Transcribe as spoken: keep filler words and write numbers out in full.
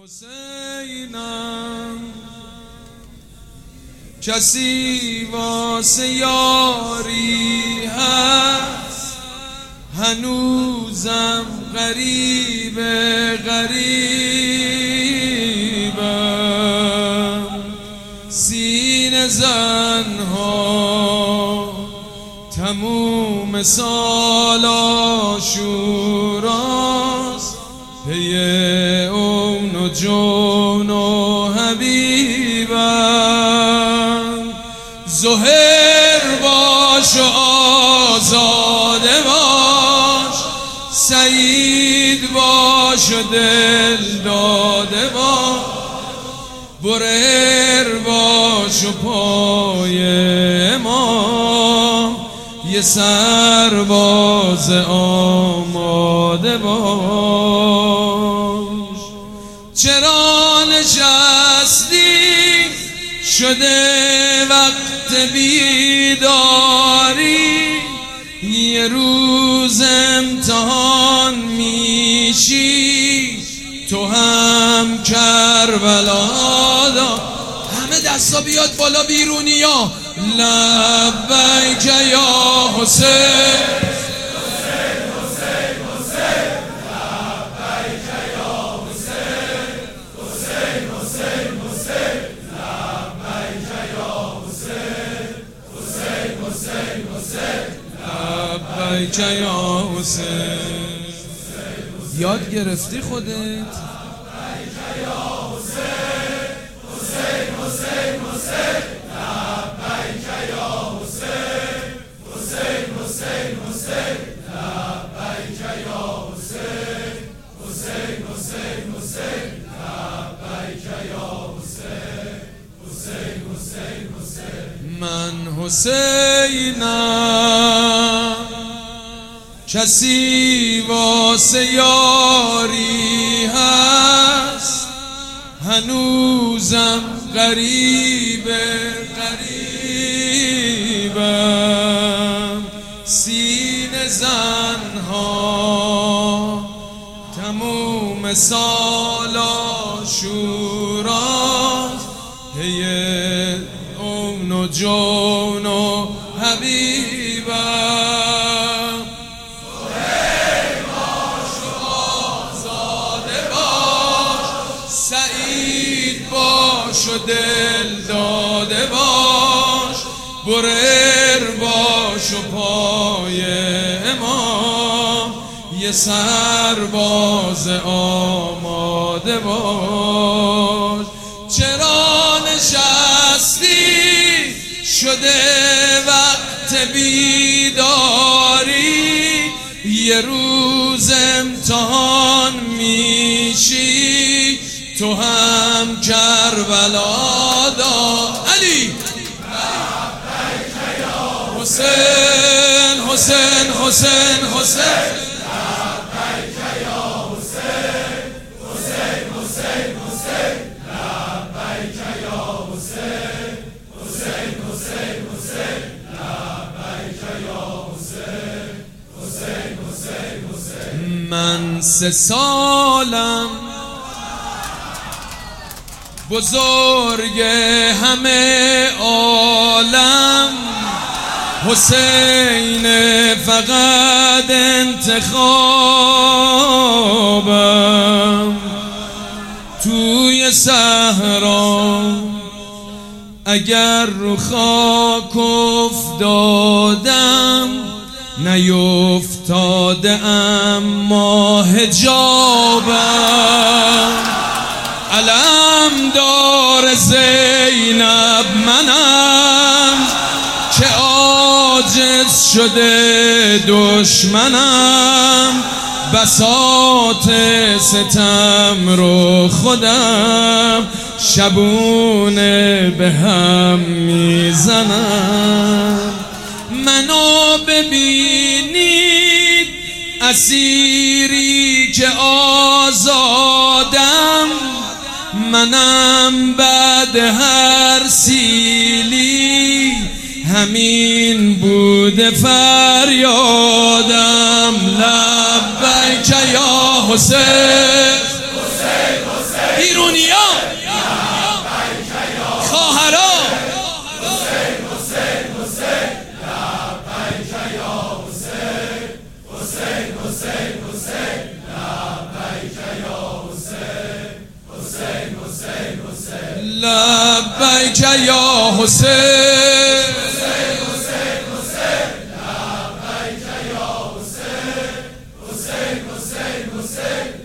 حسینم کسی واسه یاری هست، هنوزم غریب غریبم. سینه زنها تموم سال عاشوراست، پی اون و جون و حبیبم. ظهر باش و آزاده باش، سعید باش و دل داده باش، برر باش و پای امام یه سرباز آماده باش. چرا نشستی شده وقت بیداری، یه روز امتحان میشی تو هم کربلا دا. همه دستا بیاد بالا بیرونیا. لبیک یا حسین، لبیک یا حسین. یاد گرفتی خودت؟ من حسینم کسی واسه یاری هست، هنوزم غریب غریبم. سینه زنها تموم سال عاشوراست، پی اون و جون و حبیبم. سعید باش و دل داده باش، برر باش و پای امام یه سرباز آماده باش. چرا نشستی شده وقت بیداری، یه روز امتحان میشی تو هم کربلا دا. علی حسین حسین حسین حسین من سه سالم بزرگ همه عالم، حسین فقط انتخابم. توی صحرا اگر رو خاک افتادم، نیفتاده اما حجابم. علم دار زینب منم که عاجز شده دشمنم، بساط ستم رو خودم شبونه به هم میزنم. منو ببینید اسیری که آزادم، منم بعد هر سیلی همین بوده فریادم. لبیک یا حسین. لبیک یا حسین لبیک یا حسین حسین حسین حسین